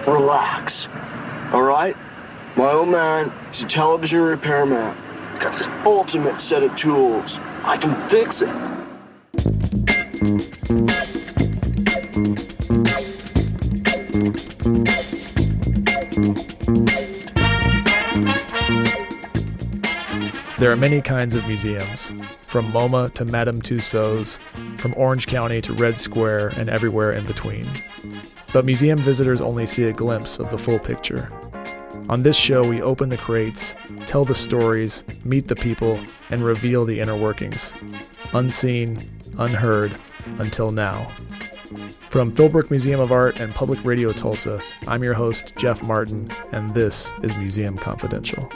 Relax. All right? My old man is a television repairman. He's got this ultimate set of tools. I can fix it. There are many kinds of museums, from MoMA to Madame Tussauds, from Orange County to Red Square and everywhere in between. But museum visitors only see a glimpse of the full picture. On this show, we open the crates, tell the stories, meet the people, and reveal the inner workings. Unseen, unheard, until now. From Philbrook Museum of Art and Public Radio Tulsa, I'm your host, Jeff Martin, and this is Museum Confidential.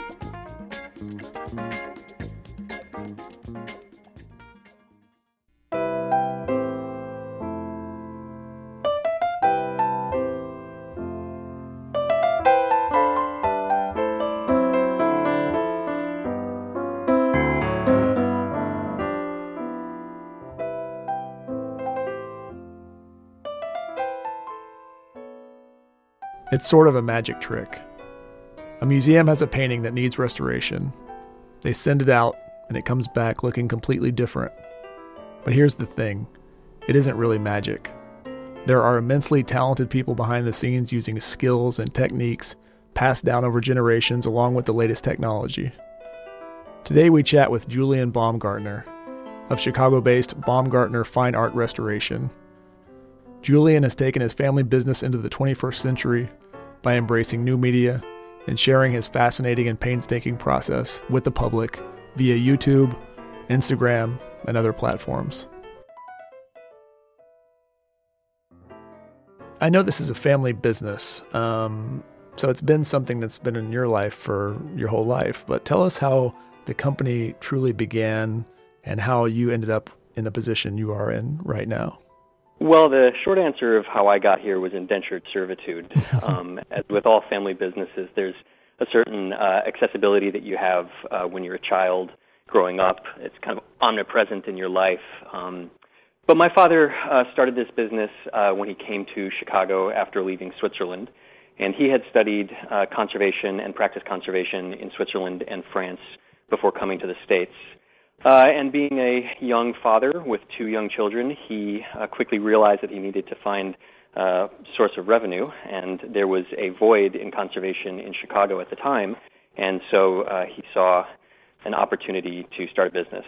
It's sort of a magic trick. A museum has a painting that needs restoration. They send it out, and it comes back looking completely different. But here's the thing. It isn't really magic. There are immensely talented people behind the scenes using skills and techniques passed down over generations along with the latest technology. Today we chat with Julian Baumgartner of Chicago-based Baumgartner Fine Art Restoration. Julian has taken his family business into the 21st century by embracing new media and sharing his fascinating and painstaking process with the public via YouTube, Instagram, and other platforms. I know this is a family business, so it's been something that's been in your life for your whole life, but tell us how the company truly began and how you ended up in the position you are in right now. Well, the short answer of how I got here was indentured servitude. As with all family businesses, there's a certain accessibility that you have when you're a child growing up. It's kind of omnipresent in your life. But my father started this business when he came to Chicago after leaving Switzerland. And he had studied conservation and practiced conservation in Switzerland and France before coming to the States. And being a young father with two young children, he quickly realized that he needed to find a source of revenue, and there was a void in conservation in Chicago at the time, and so he saw an opportunity to start a business.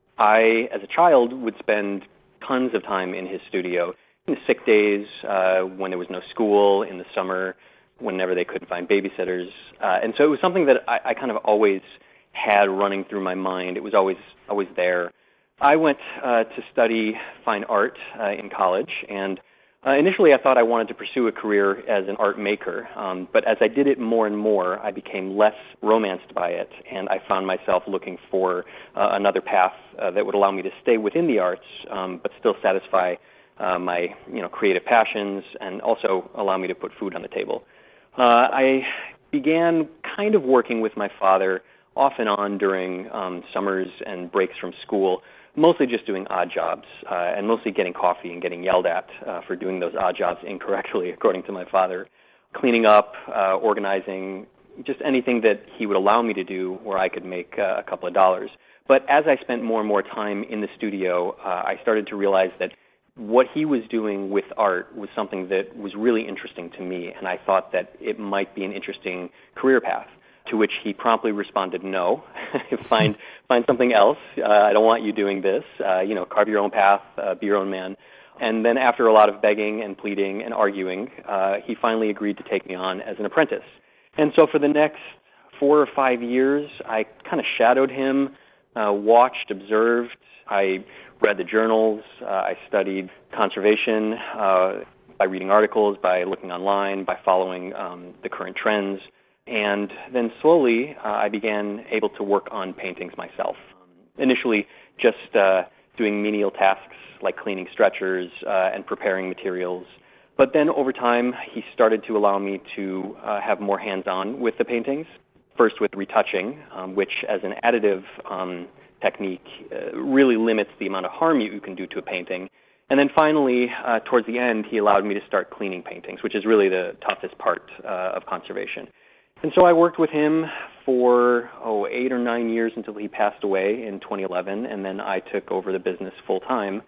I, as a child, would spend tons of time in his studio, in the sick days, when there was no school, in the summer, whenever they couldn't find babysitters, and so it was something that I kind of always had running through my mind. It was always there. I went to study fine art in college, and initially I thought I wanted to pursue a career as an art maker, but as I did it more and more, I became less romanced by it, and I found myself looking for another path that would allow me to stay within the arts, but still satisfy my creative passions and also allow me to put food on the table. I began kind of working with my father off and on during summers and breaks from school, mostly just doing odd jobs and mostly getting coffee and getting yelled at for doing those odd jobs incorrectly, according to my father. Cleaning up, organizing, just anything that he would allow me to do where I could make a couple of dollars. But as I spent more and more time in the studio, I started to realize that what he was doing with art was something that was really interesting to me, and I thought that it might be an interesting career path. To which he promptly responded, no, find something else. I don't want you doing this. Carve your own path, be your own man. And then after a lot of begging and pleading and arguing, he finally agreed to take me on as an apprentice. And so for the next 4 or 5 years, I kind of shadowed him, watched, observed. I read the journals. I studied conservation by reading articles, by looking online, by following the current trends. And then slowly, I began able to work on paintings myself. Initially, just doing menial tasks like cleaning stretchers and preparing materials. But then over time, he started to allow me to have more hands-on with the paintings. First with retouching, which as an additive technique really limits the amount of harm you can do to a painting. And then finally, towards the end, he allowed me to start cleaning paintings, which is really the toughest part of conservation. And so I worked with him for 8 or 9 years until he passed away in 2011, and then I took over the business full time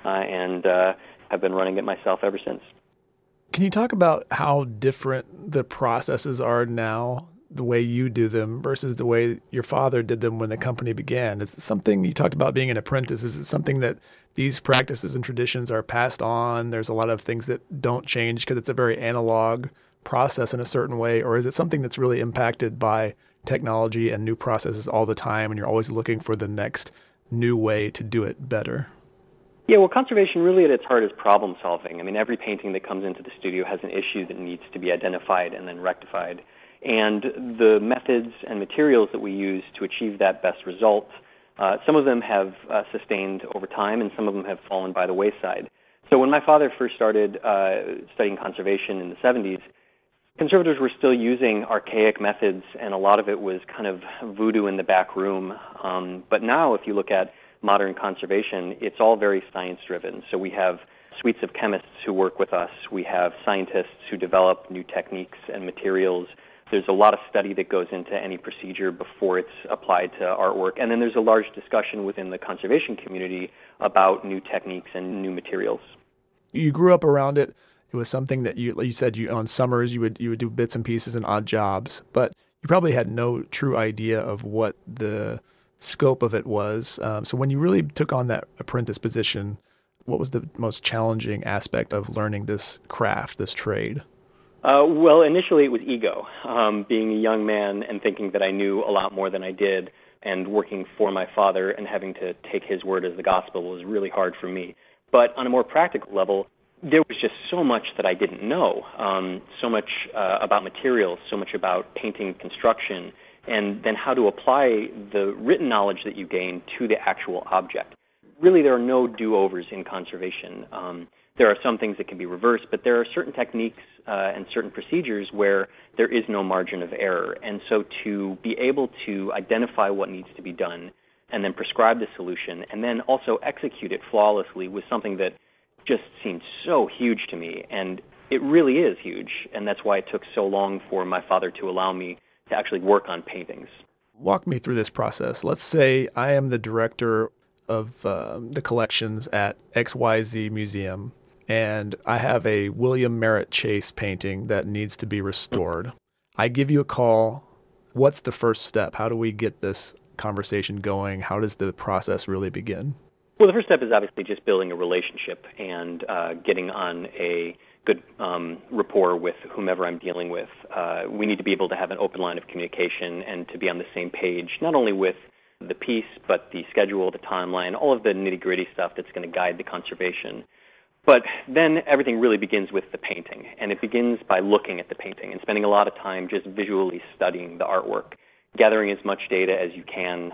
and have been running it myself ever since. Can you talk about how different the processes are now, the way you do them versus the way your father did them when the company began? Is it something, you talked about being an apprentice, is it something that these practices and traditions are passed on? There's a lot of things that don't change because it's a very analog process in a certain way, or is it something that's really impacted by technology and new processes all the time and you're always looking for the next new way to do it better? Yeah, well, conservation really at its heart is problem solving. I mean, every painting that comes into the studio has an issue that needs to be identified and then rectified. And the methods and materials that we use to achieve that best result, some of them have sustained over time and some of them have fallen by the wayside. So when my father first started studying conservation in the 70s, conservators were still using archaic methods, and a lot of it was kind of voodoo in the back room. But now, if you look at modern conservation, it's all very science-driven. So we have suites of chemists who work with us. We have scientists who develop new techniques and materials. There's a lot of study that goes into any procedure before it's applied to artwork. And then there's a large discussion within the conservation community about new techniques and new materials. You grew up around it. It was something that you said on summers you would do bits and pieces and odd jobs, but you probably had no true idea of what the scope of it was. So when you really took on that apprentice position, what was the most challenging aspect of learning this craft, this trade? Well, initially it was ego, being a young man and thinking that I knew a lot more than I did, and working for my father and having to take his word as the gospel was really hard for me. But on a more practical level, there was just so much that I didn't know, so much about materials, so much about painting construction, and then how to apply the written knowledge that you gain to the actual object. Really, there are no do-overs in conservation. There are some things that can be reversed, but there are certain techniques and certain procedures where there is no margin of error. And so to be able to identify what needs to be done and then prescribe the solution and then also execute it flawlessly was something that just seemed so huge to me. And it really is huge, and that's why it took so long for my father to allow me to actually work on paintings. Walk me through this process. Let's say I am the director of the collections at XYZ Museum, and I have a William Merritt Chase painting that needs to be restored. I give you a call. What's the first step? How do we get this conversation going? How does the process really begin? Well, the first step is obviously just building a relationship and getting on a good rapport with whomever I'm dealing with. We need to be able to have an open line of communication and to be on the same page, not only with the piece, but the schedule, the timeline, all of the nitty-gritty stuff that's going to guide the conservation. But then everything really begins with the painting, and it begins by looking at the painting and spending a lot of time just visually studying the artwork, gathering as much data as you can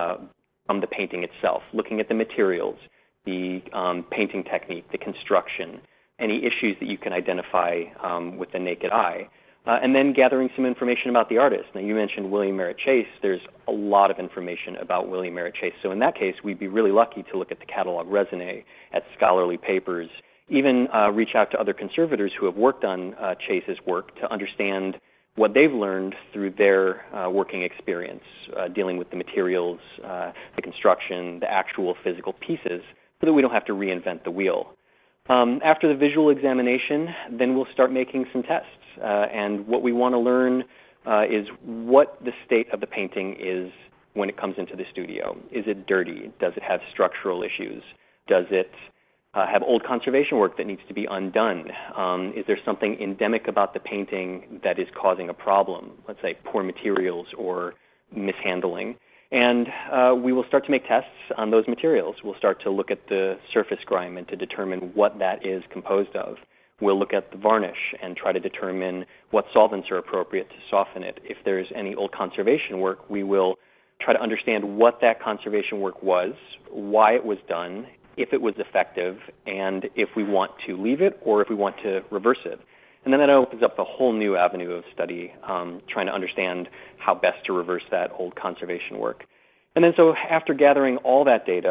from the painting itself, looking at the materials, the painting technique, the construction, any issues that you can identify with the naked eye, and then gathering some information about the artist. Now, you mentioned William Merritt Chase. There's a lot of information about William Merritt Chase. So in that case, we'd be really lucky to look at the catalog raisonné, at scholarly papers, even reach out to other conservators who have worked on Chase's work to understand what they've learned through their working experience, dealing with the materials, the construction, the actual physical pieces, so that we don't have to reinvent the wheel. After the visual examination, then we'll start making some tests. And what we want to learn is what the state of the painting is when it comes into the studio. Is it dirty? Does it have structural issues? Does it have old conservation work that needs to be undone? Is there something endemic about the painting that is causing a problem? Let's say poor materials or mishandling. And we will start to make tests on those materials. We'll start to look at the surface grime and to determine what that is composed of. We'll look at the varnish and try to determine what solvents are appropriate to soften it. If there's any old conservation work, we will try to understand what that conservation work was, why it was done, if it was effective, and if we want to leave it or if we want to reverse it. And then that opens up a whole new avenue of study, trying to understand how best to reverse that old conservation work. And then so after gathering all that data,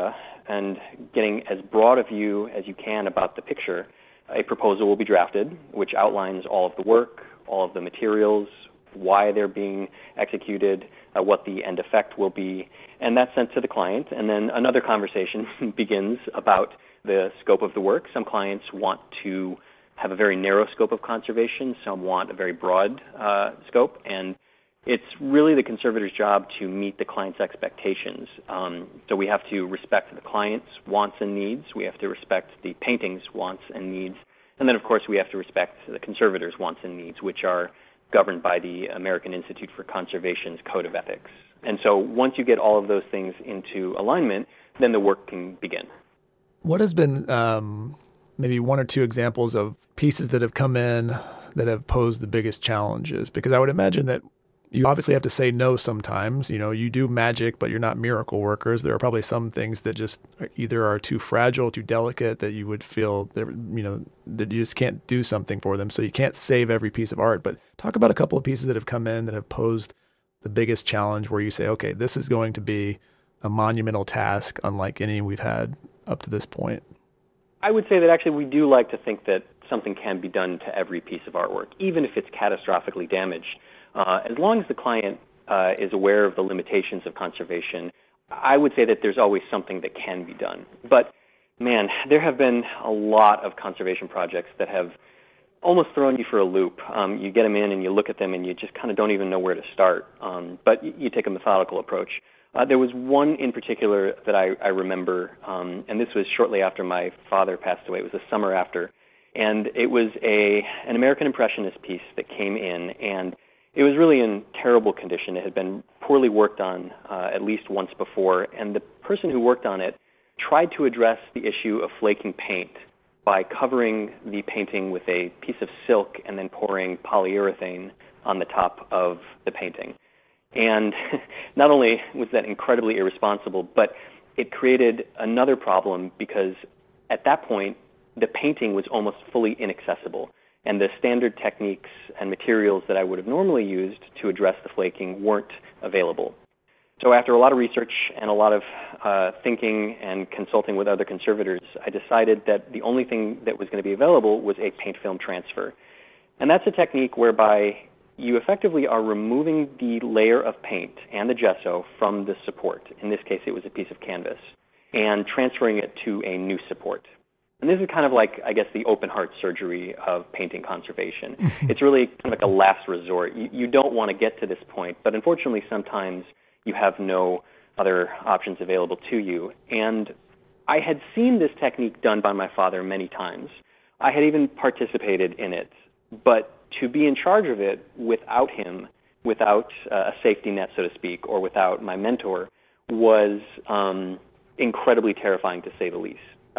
and getting as broad a view as you can about the picture, a proposal will be drafted, which outlines all of the work, all of the materials, why they're being executed, what the end effect will be, and that's sent to the client. And then another conversation begins about the scope of the work. Some clients want to have a very narrow scope of conservation. Some want a very broad scope. And it's really the conservator's job to meet the client's expectations. So we have to respect the client's wants and needs. We have to respect the painting's wants and needs. And then, of course, we have to respect the conservator's wants and needs, which are governed by the American Institute for Conservation's Code of Ethics. And so once you get all of those things into alignment, then the work can begin. What has been maybe one or two examples of pieces that have come in that have posed the biggest challenges? Because I would imagine that you obviously have to say no sometimes. You know, you do magic, but you're not miracle workers. There are probably some things that just either are too fragile, too delicate, that you would feel that, you know, that you just can't do something for them. So you can't save every piece of art. But talk about a couple of pieces that have come in that have posed the biggest challenge where you say, okay, this is going to be a monumental task unlike any we've had up to this point. I would say that actually we do like to think that something can be done to every piece of artwork, even if it's catastrophically damaged. As long as the client is aware of the limitations of conservation, I would say that there's always something that can be done. But, man, there have been a lot of conservation projects that have almost thrown you for a loop. You get them in and you look at them and you just kind of don't even know where to start. But you take a methodical approach. There was one in particular that I remember, and this was shortly after my father passed away. It was the summer after. And it was an American Impressionist piece that came in, and it was really in terrible condition. It had been poorly worked on at least once before, and the person who worked on it tried to address the issue of flaking paint by covering the painting with a piece of silk and then pouring polyurethane on the top of the painting. And not only was that incredibly irresponsible, but it created another problem because at that point, the painting was almost fully inaccessible. And the standard techniques and materials that I would have normally used to address the flaking weren't available. So after a lot of research and a lot of thinking and consulting with other conservators, I decided that the only thing that was going to be available was a paint film transfer. And that's a technique whereby you effectively are removing the layer of paint and the gesso from the support. In this case, it was a piece of canvas, and transferring it to a new support. And this is kind of like, I guess, the open heart surgery of painting conservation. It's really kind of like a last resort. You don't want to get to this point, but unfortunately sometimes you have no other options available to you. And I had seen this technique done by my father many times. I had even participated in it. But to be in charge of it without him, without a safety net, so to speak, or without my mentor, was incredibly terrifying, to say the least.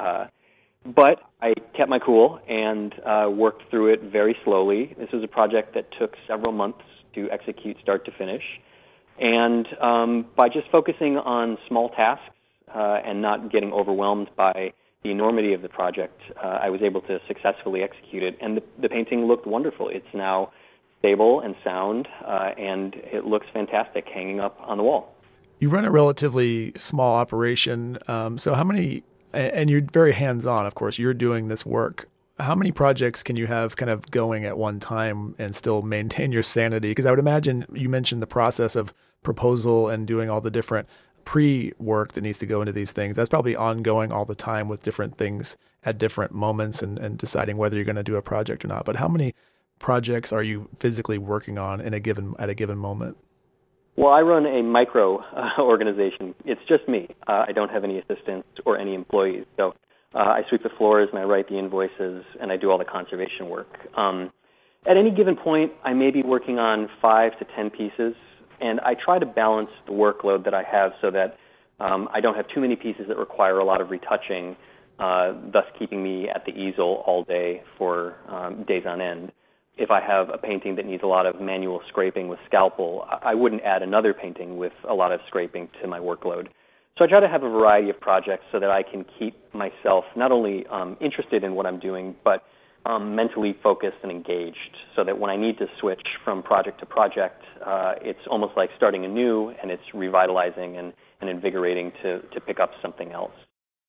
But I kept my cool and worked through it very slowly. This was a project that took several months to execute start to finish. And by just focusing on small tasks and not getting overwhelmed by the enormity of the project, I was able to successfully execute it. And the painting looked wonderful. It's now stable and sound, and it looks fantastic hanging up on the wall. You run a relatively small operation. So how many... And you're very hands-on, of course. You're doing this work. How many projects can you have kind of going at one time and still maintain your sanity? Because I would imagine you mentioned the process of proposal and doing all the different pre-work that needs to go into these things. That's probably ongoing all the time with different things at different moments and deciding whether you're going to do a project or not. But how many projects are you physically working on at a given moment? Well, I run a micro organization. It's just me. I don't have any assistants or any employees. So I sweep the floors and I write the invoices and I do all the conservation work. At any given point, I may be working on 5 to 10 pieces, and I try to balance the workload that I have so that I don't have too many pieces that require a lot of retouching, thus keeping me at the easel all day for days on end. If I have a painting that needs a lot of manual scraping with scalpel, I wouldn't add another painting with a lot of scraping to my workload. So I try to have a variety of projects so that I can keep myself not only interested in what I'm doing, but mentally focused and engaged, so that when I need to switch from project to project, it's almost like starting anew, and it's revitalizing and invigorating to pick up something else.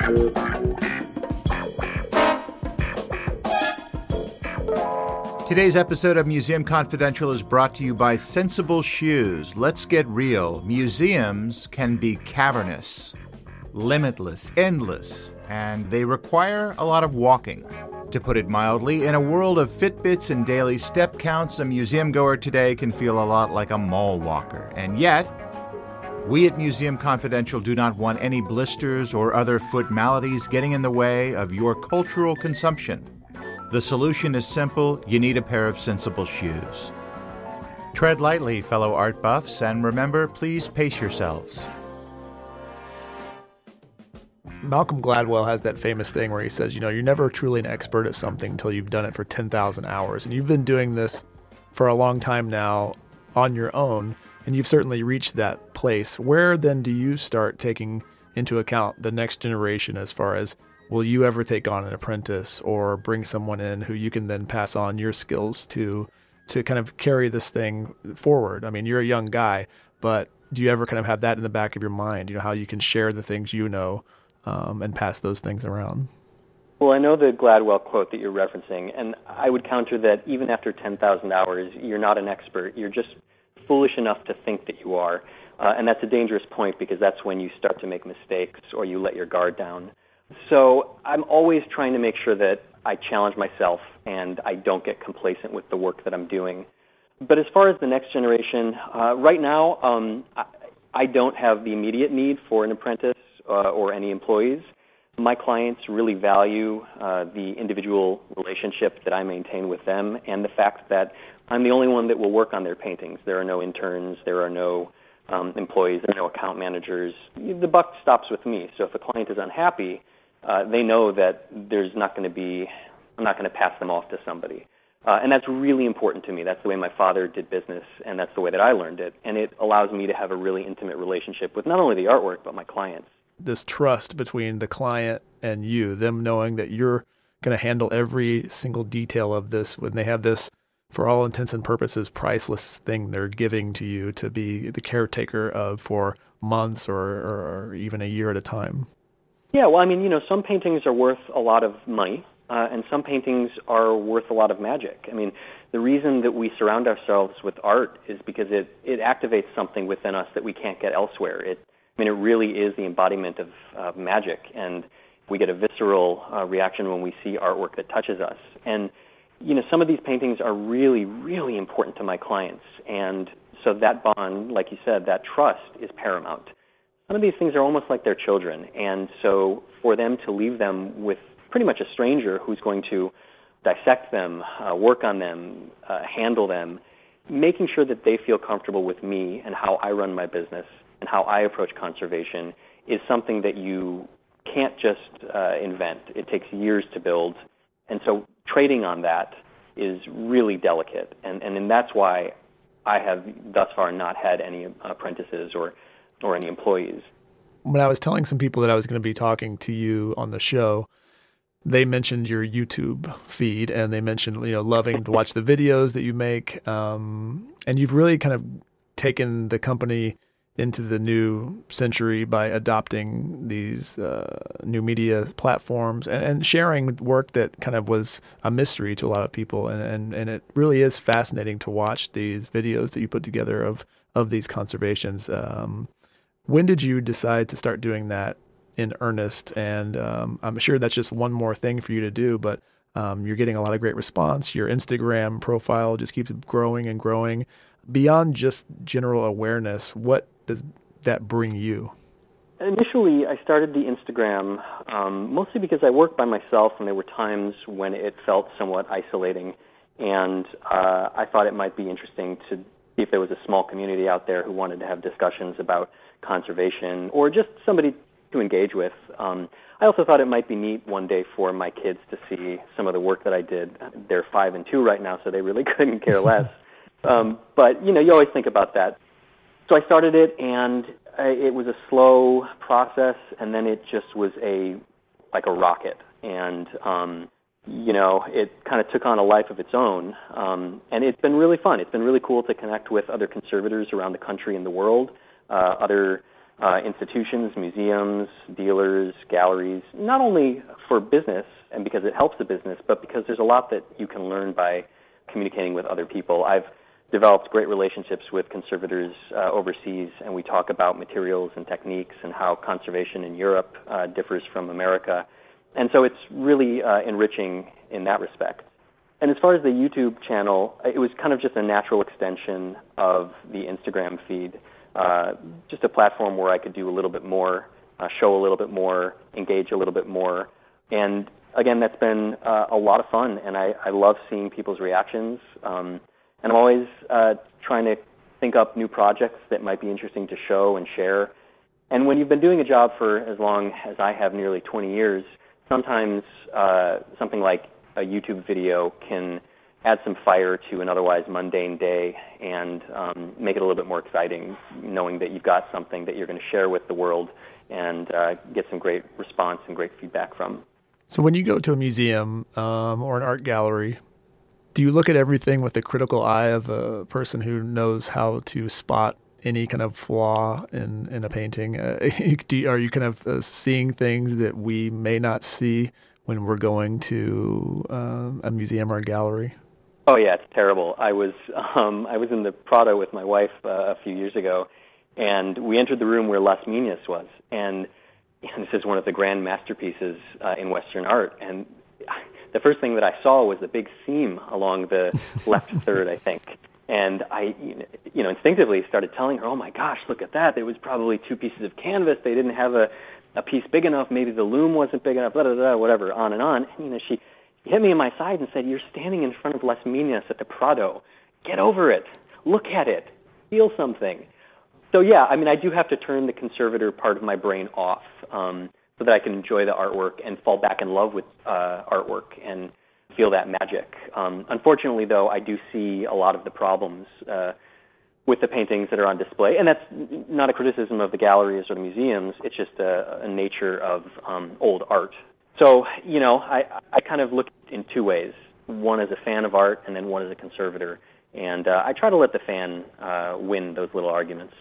Today's episode of Museum Confidential is brought to you by Sensible Shoes. Let's get real. Museums can be cavernous, limitless, endless, and they require a lot of walking. To put it mildly, in a world of Fitbits and daily step counts, a museum goer today can feel a lot like a mall walker. And yet, we at Museum Confidential do not want any blisters or other foot maladies getting in the way of your cultural consumption. The solution is simple. You need a pair of sensible shoes. Tread lightly, fellow art buffs, and remember, please pace yourselves. Malcolm Gladwell has that famous thing where he says, you're never truly an expert at something until you've done it for 10,000 hours. And you've been doing this for a long time now on your own, and you've certainly reached that place. Where then do you start taking into account the next generation as far as, will you ever take on an apprentice or bring someone in who you can then pass on your skills to kind of carry this thing forward? I mean, you're a young guy, but do you ever kind of have that in the back of your mind, how you can share the things and pass those things around? Well, I know the Gladwell quote that you're referencing, and I would counter that even after 10,000 hours, you're not an expert. You're just foolish enough to think that you are. And that's a dangerous point because that's when you start to make mistakes or you let your guard down. So I'm always trying to make sure that I challenge myself and I don't get complacent with the work that I'm doing. But as far as the next generation, right now, I don't have the immediate need for an apprentice or any employees. My clients really value the individual relationship that I maintain with them and the fact that I'm the only one that will work on their paintings. There are no interns, there are no employees, there are no account managers. The buck stops with me. So if a client is unhappy, they know that I'm not going to pass them off to somebody. And that's really important to me. That's the way my father did business, and that's the way that I learned it. And it allows me to have a really intimate relationship with not only the artwork, but my clients. This trust between the client and you, them knowing that you're going to handle every single detail of this when they have this, for all intents and purposes, priceless thing they're giving to you to be the caretaker of for months or even a year at a time. Yeah, well, I mean, some paintings are worth a lot of money, and some paintings are worth a lot of magic. I mean, the reason that we surround ourselves with art is because it activates something within us that we can't get elsewhere. It really is the embodiment of magic, and we get a visceral reaction when we see artwork that touches us. And, some of these paintings are really, really important to my clients, and so that bond, like you said, that trust is paramount. Some of these things are almost like their children, and so for them to leave them with pretty much a stranger who's going to dissect them, work on them, handle them, making sure that they feel comfortable with me and how I run my business and how I approach conservation is something that you can't just invent. It takes years to build, and so trading on that is really delicate, and that's why I have thus far not had any apprentices or any employees. When I was telling some people that I was going to be talking to you on the show, they mentioned your YouTube feed, and they mentioned, loving to watch the videos that you make. And you've really kind of taken the company into the new century by adopting these new media platforms and sharing work that kind of was a mystery to a lot of people. And it really is fascinating to watch these videos that you put together of these conservations. When did you decide to start doing that in earnest? And I'm sure that's just one more thing for you to do, but you're getting a lot of great response. Your Instagram profile just keeps growing and growing. Beyond just general awareness, what does that bring you? Initially, I started the Instagram mostly because I worked by myself, and there were times when it felt somewhat isolating, and I thought it might be interesting to see if there was a small community out there who wanted to have discussions about conservation or just somebody to engage with. I also thought it might be neat one day for my kids to see some of the work that I did. They're 5 and 2 right now, so they really couldn't care less. But, you always think about that. So I started it, and it was a slow process, and then it just was like a rocket. And, it kind of took on a life of its own. And it's been really fun. It's been really cool to connect with other conservators around the country and the world, other institutions, museums, dealers, galleries, not only for business and because it helps the business, but because there's a lot that you can learn by communicating with other people. I've developed great relationships with conservators overseas, and we talk about materials and techniques and how conservation in Europe differs from America. And so it's really enriching in that respect. And as far as the YouTube channel, it was kind of just a natural extension of the Instagram feed, just a platform where I could do a little bit more, show a little bit more, engage a little bit more. And again, that's been a lot of fun, and I love seeing people's reactions. And I'm always trying to think up new projects that might be interesting to show and share. And when you've been doing a job for as long as I have, nearly 20 years, sometimes something like a YouTube video can add some fire to an otherwise mundane day and make it a little bit more exciting, knowing that you've got something that you're going to share with the world and get some great response and great feedback from. So when you go to a museum or an art gallery, do you look at everything with the critical eye of a person who knows how to spot any kind of flaw in a painting? Are you kind of seeing things that we may not see when we're going to a museum or a gallery? Oh yeah, it's terrible. I was in the Prado with my wife a few years ago, and we entered the room where Las Minas was, and this is one of the grand masterpieces in Western art. And the first thing that I saw was the big seam along the left third, I think. And I, instinctively started telling her, "Oh my gosh, look at that! There was probably two pieces of canvas. They didn't have a piece big enough. Maybe the loom wasn't big enough. Blah, blah, blah, whatever, on and on." And she hit me in my side and said, "You're standing in front of Las Minas at the Prado. Get over it. Look at it. Feel something." So yeah, I mean, I do have to turn the conservator part of my brain off so that I can enjoy the artwork and fall back in love with artwork and feel that magic. Unfortunately, though, I do see a lot of the problems with the paintings that are on display, and that's not a criticism of the galleries or the museums. It's just a nature of old art. So, I kind of look in two ways, one as a fan of art and then one as a conservator. And I try to let the fan win those little arguments.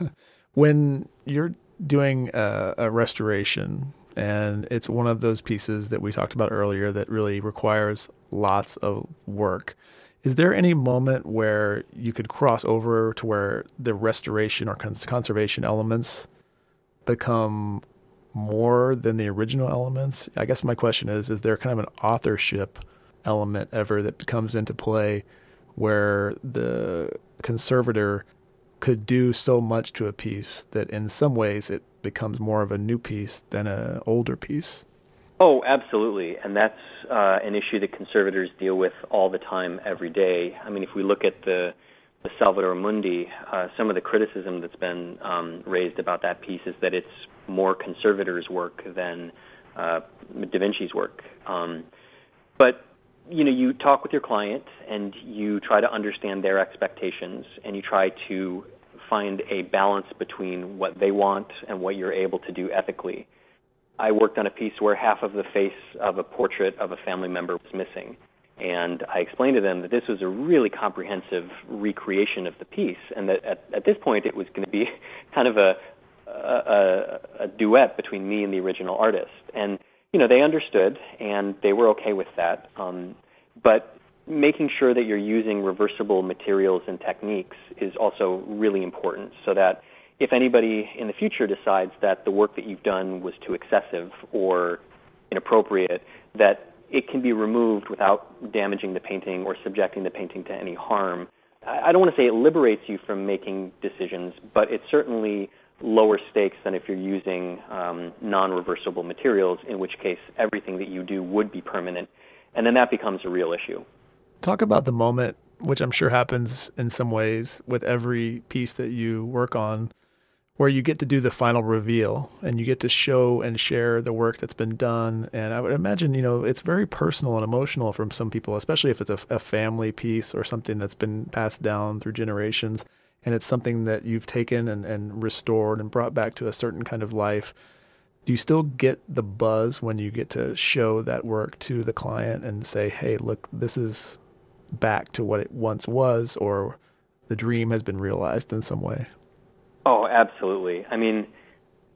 When you're doing a restoration, and it's one of those pieces that we talked about earlier that really requires lots of work, is there any moment where you could cross over to where the restoration or conservation elements become more than the original elements? I guess my question is there kind of an authorship element ever that comes into play where the conservator could do so much to a piece that in some ways it becomes more of a new piece than an older piece? Oh, absolutely. And that's an issue that conservators deal with all the time, every day. I mean, if we look at the Salvator Mundi, some of the criticism that's been raised about that piece is that it's more conservators' work than Da Vinci's work. But you talk with your client and you try to understand their expectations and you try to find a balance between what they want and what you're able to do ethically. I worked on a piece where half of the face of a portrait of a family member was missing. And I explained to them that this was a really comprehensive recreation of the piece and that at this point it was going to be kind of a duet between me and the original artist. And they understood, and they were okay with that. But making sure that you're using reversible materials and techniques is also really important so that if anybody in the future decides that the work that you've done was too excessive or inappropriate, that it can be removed without damaging the painting or subjecting the painting to any harm. I don't want to say it liberates you from making decisions, but it's certainly lower stakes than if you're using non-reversible materials, in which case everything that you do would be permanent, and then that becomes a real issue. Talk about the moment, which I'm sure happens in some ways with every piece that you work on, where you get to do the final reveal and you get to show and share the work that's been done. And I would imagine, it's very personal and emotional from some people, especially if it's a family piece or something that's been passed down through generations. And it's something that you've taken and restored and brought back to a certain kind of life. Do you still get the buzz when you get to show that work to the client and say, hey, look, this is back to what it once was, or the dream has been realized in some way? Oh, absolutely. I mean,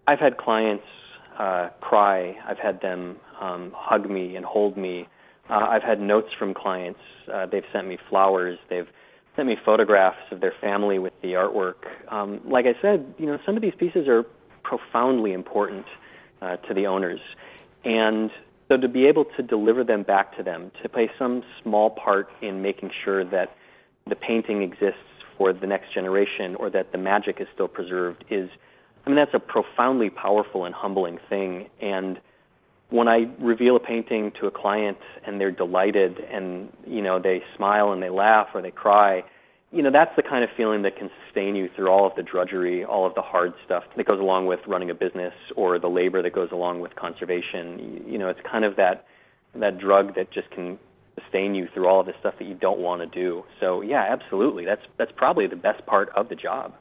I've had clients cry. I've had them hug me and hold me. I've had notes from clients. They've sent me flowers. They've sent me photographs of their family with the artwork. Like I said, some of these pieces are profoundly important to the owners. And so to be able to deliver them back to them, to play some small part in making sure that the painting exists for the next generation or that the magic is still preserved that's a profoundly powerful and humbling thing. And when I reveal a painting to a client and they're delighted and, they smile and they laugh or they cry, that's the kind of feeling that can sustain you through all of the drudgery, all of the hard stuff that goes along with running a business or the labor that goes along with conservation. It's kind of that drug that just can sustain you through all of the stuff that you don't want to do. So, yeah, absolutely. That's probably the best part of the job.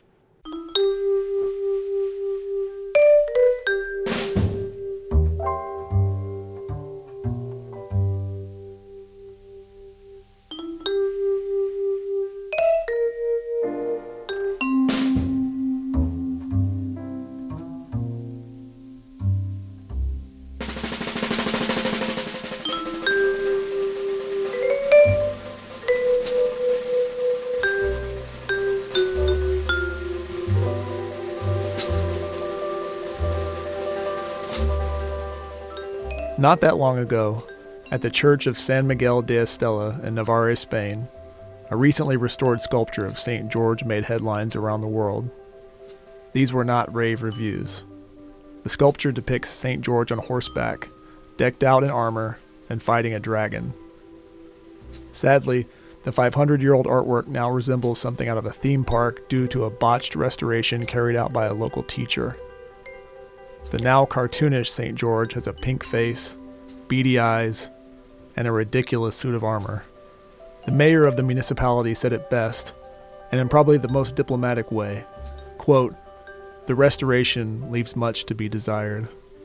Not that long ago, at the Church of San Miguel de Estella in Navarre, Spain, a recently restored sculpture of St. George made headlines around the world. These were not rave reviews. The sculpture depicts St. George on horseback, decked out in armor and fighting a dragon. Sadly, the 500-year-old artwork now resembles something out of a theme park due to a botched restoration carried out by a local teacher. The now cartoonish St. George has a pink face, beady eyes, and a ridiculous suit of armor. The mayor of the municipality said it best, and in probably the most diplomatic way, quote, "The restoration leaves much to be desired."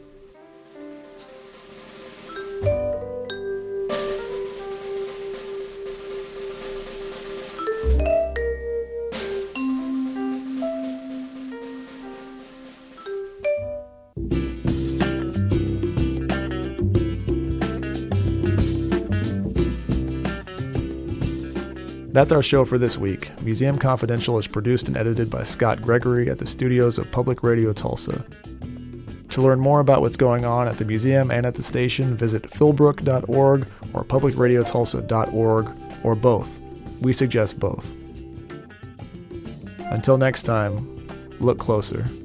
That's our show for this week. Museum Confidential is produced and edited by Scott Gregory at the studios of Public Radio Tulsa. To learn more about what's going on at the museum and at the station, visit philbrook.org or publicradiotulsa.org, or both. We suggest both. Until next time, look closer.